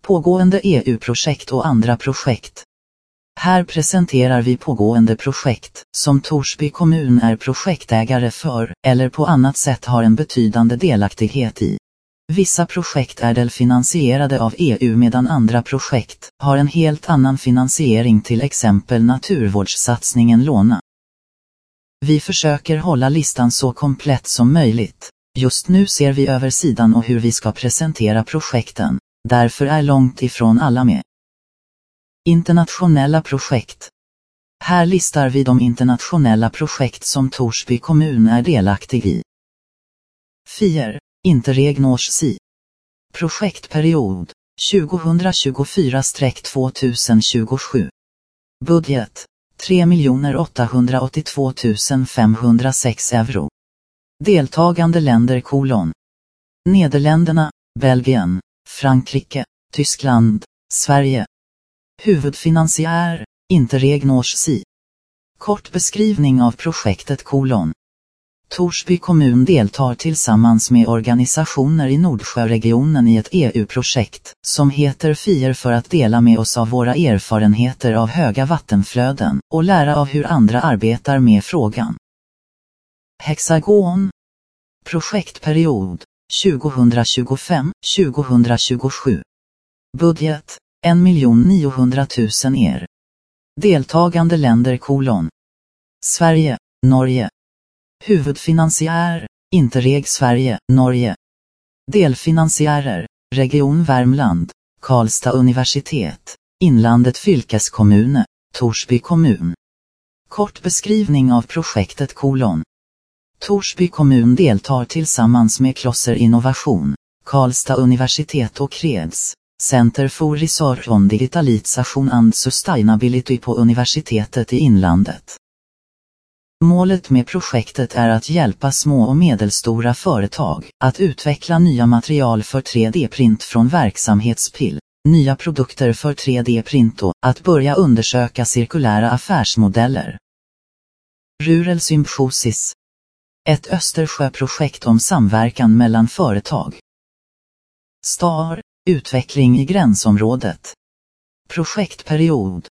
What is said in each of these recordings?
Pågående EU-projekt och andra projekt. Här presenterar vi pågående projekt, som Torsby kommun är projektägare för, eller på annat sätt har en betydande delaktighet i. Vissa projekt är delfinansierade av EU medan andra projekt har en helt annan finansiering, till exempel naturvårdssatsningen Låna. Vi försöker hålla listan så komplett som möjligt. Just nu ser vi över sidan och hur vi ska presentera projekten, därför är långt ifrån alla med. Internationella projekt. Här listar vi de internationella projekt som Torsby kommun är delaktig i. 4. Interreg Norsi. Projektperiod 2024-2027. Budget 3 882 506 €. Deltagande länder : Nederländerna, Belgien, Frankrike, Tyskland, Sverige. Huvudfinansiär, Interreg Norsi. Kort beskrivning av projektet : Torsby kommun deltar tillsammans med organisationer i Nordsjöregionen i ett EU-projekt som heter FIR för att dela med oss av våra erfarenheter av höga vattenflöden och lära av hur andra arbetar med frågan. Hexagon. Projektperiod 2025-2027. Budget 1 900 000 €. Deltagande länder : Sverige, Norge. Huvudfinansiär, Interreg Sverige, Norge. Delfinansiärer, Region Värmland, Karlstad universitet, Inlandet fylkeskommune, Torsby kommun. Kort beskrivning av projektet : Torsby kommun deltar tillsammans med Klosser Innovation, Karlstad universitet och Kreds, Center for Research on Digitalization and Sustainability på universitetet i Inlandet. Målet med projektet är att hjälpa små och medelstora företag att utveckla nya material för 3D-print från verksamhetspill, nya produkter för 3D-print och att börja undersöka cirkulära affärsmodeller. Rural Symbiosis. Ett Östersjöprojekt om samverkan mellan företag. STAR, utveckling i gränsområdet. Projektperiod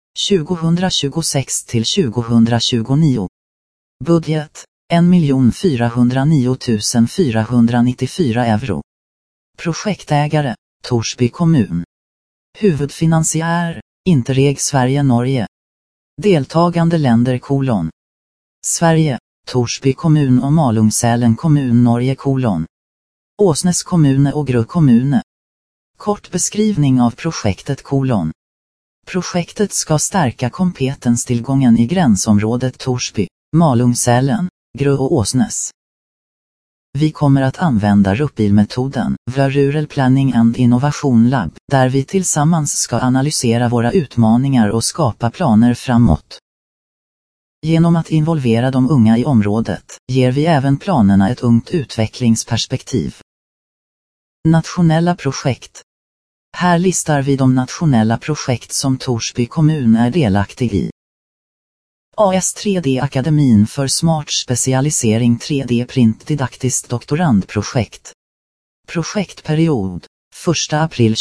2026-2029. Budget 1 409 494 €. Projektägare, Torsby kommun. Huvudfinansiär, Interreg Sverige, Norge. Deltagande länder : Sverige, Torsby kommun och Malungssälen kommun, Norge : Åsnes kommune och Grö kommune. Kort beskrivning av projektet : Projektet ska stärka kompetenstillgången i gränsområdet Torsby, Malungssälen, Grö och Åsnes. Vi kommer att använda RUPIL-metoden, Rural Planning and Innovation Lab, där vi tillsammans ska analysera våra utmaningar och skapa planer framåt. Genom att involvera de unga i området, ger vi även planerna ett ungt utvecklingsperspektiv. Nationella projekt. Här listar vi de nationella projekt som Torsby kommun är delaktig i. AS 3D-akademin för smart specialisering 3D-print didaktiskt doktorandprojekt. Projektperiod 1 april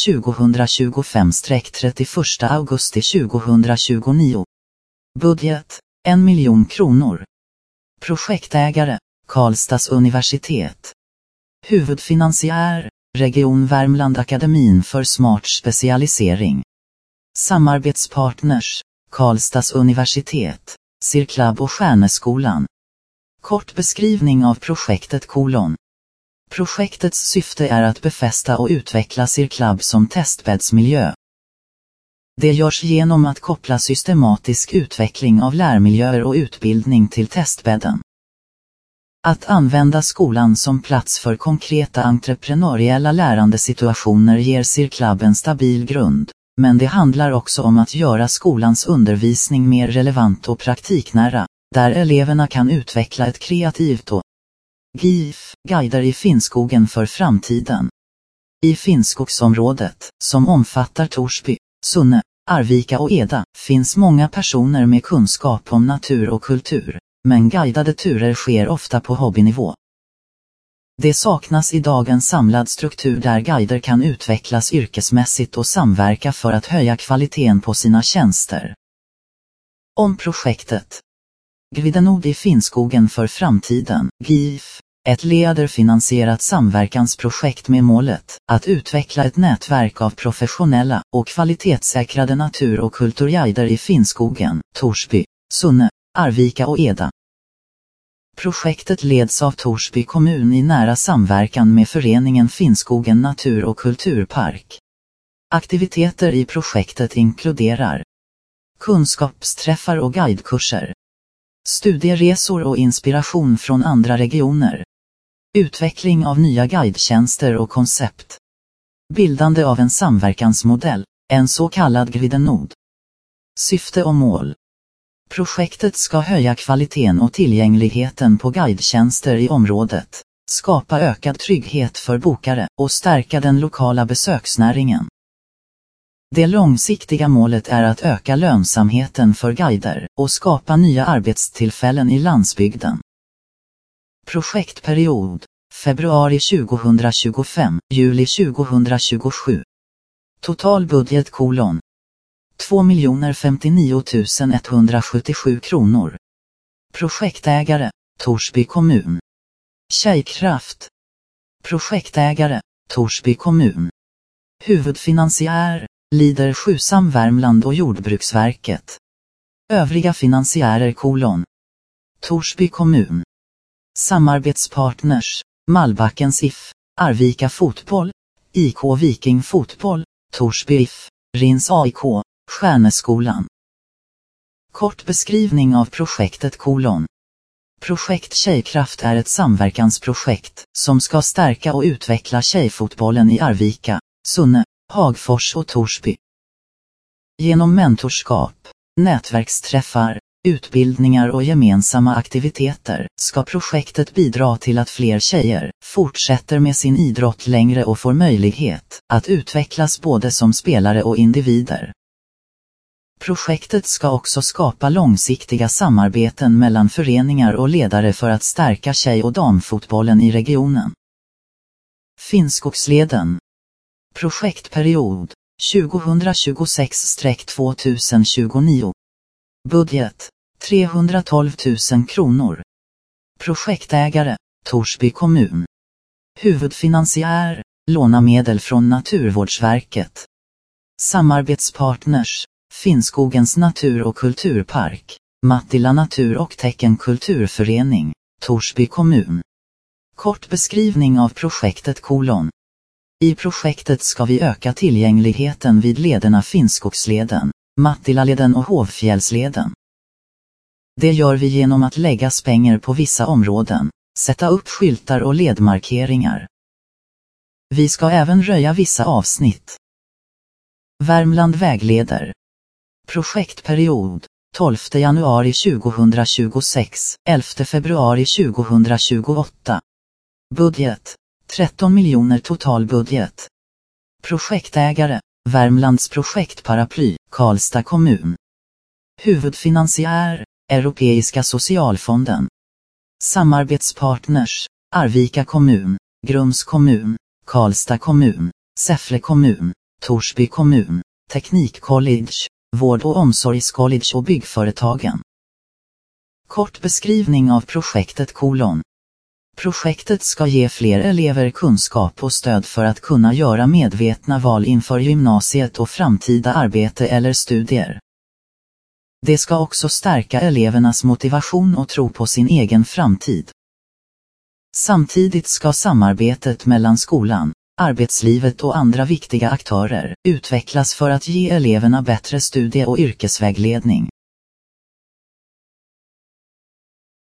2025-31 augusti 2029. Budget 1 miljon kronor. Projektägare, Karlstads universitet. Huvudfinansiär, Region Värmland akademin för smart specialisering. Samarbetspartners, Karlstads universitet, Cirklab och Stjärneskolan. Kort beskrivning av projektet : Projektets syfte är att befästa och utveckla Cirklab som testbäddsmiljö. Det görs genom att koppla systematisk utveckling av lärmiljöer och utbildning till testbädden. Att använda skolan som plats för konkreta entreprenöriella lärandesituationer ger Cirklab en stabil grund, men det handlar också om att göra skolans undervisning mer relevant och praktiknära, där eleverna kan utveckla ett kreativt och GIF, guider i Finnskogen för framtiden. I Finnskogsområdet, som omfattar Torsby, Sunne, Arvika och Eda, finns många personer med kunskap om natur och kultur, men guidade turer sker ofta på hobbynivå. Det saknas idag en samlad struktur där guider kan utvecklas yrkesmässigt och samverka för att höja kvaliteten på sina tjänster. Om projektet Guidenord i Finnskogen för framtiden, GIF, ett lederfinansierat samverkansprojekt med målet att utveckla ett nätverk av professionella och kvalitetssäkrade natur- och kulturguider i Finnskogen, Torsby, Sunne, Arvika och Eda. Projektet leds av Torsby kommun i nära samverkan med föreningen Finnskogen natur- och kulturpark. Aktiviteter i projektet inkluderar kunskapsträffar och guidekurser, studieresor och inspiration från andra regioner, utveckling av nya guidetjänster och koncept, bildande av en samverkansmodell, en så kallad Guidenord. Syfte och mål. Projektet ska höja kvaliteten och tillgängligheten på guidetjänster i området, skapa ökad trygghet för bokare och stärka den lokala besöksnäringen. Det långsiktiga målet är att öka lönsamheten för guider och skapa nya arbetstillfällen i landsbygden. Projektperiod: februari 2025, juli 2027. Total budget : 2 059 177 kronor. Projektägare: Torsby kommun. Tjejkraft. Projektägare: Torsby kommun. Huvudfinansiär: Lider Sjusam Värmland och Jordbruksverket. Övriga finansiärer: Torsby kommun. Samarbetspartners: Malbackens IF, Arvika fotboll, IK Viking fotboll, Torsby IF, Rins AIK, Stjärneskolan. Kort beskrivning av projektet : Projekt Tjejkraft är ett samverkansprojekt som ska stärka och utveckla tjejfotbollen i Arvika, Sunne, Hagfors och Torsby. Genom mentorskap, nätverksträffar, utbildningar och gemensamma aktiviteter ska projektet bidra till att fler tjejer fortsätter med sin idrott längre och får möjlighet att utvecklas både som spelare och individer. Projektet ska också skapa långsiktiga samarbeten mellan föreningar och ledare för att stärka tjej- och damfotbollen i regionen. Finnskogsleden. Projektperiod: 2026-2029. Budget: 312 000 kronor. Projektägare: Torsby kommun. Huvudfinansiär: låna medel från Naturvårdsverket. Samarbetspartners: Finnskogens natur- och kulturpark, Mattila natur- och teckenkulturförening, Torsby kommun. Kort beskrivning av projektet : I projektet ska vi öka tillgängligheten vid lederna Finnskogsleden, Mattilaleden och Hovfjällsleden. Det gör vi genom att lägga spänger på vissa områden, sätta upp skyltar och ledmarkeringar. Vi ska även röja vissa avsnitt. Värmland vägleder. Projektperiod: 12 januari 2026, 11 februari 2028. Budget: 13 miljoner total budget. Projektägare: Värmlands projektparaply, Karlstad kommun. Huvudfinansiär: Europeiska socialfonden. Samarbetspartners: Arvika kommun, Grums kommun, Karlstad kommun, Säffle kommun, Torsby kommun, Teknikcollege, Vård- och omsorgscollege och byggföretagen. Kort beskrivning av projektet : Projektet ska ge fler elever kunskap och stöd för att kunna göra medvetna val inför gymnasiet och framtida arbete eller studier. Det ska också stärka elevernas motivation och tro på sin egen framtid. Samtidigt ska samarbetet mellan skolan, arbetslivet och andra viktiga aktörer utvecklas för att ge eleverna bättre studie- och yrkesvägledning.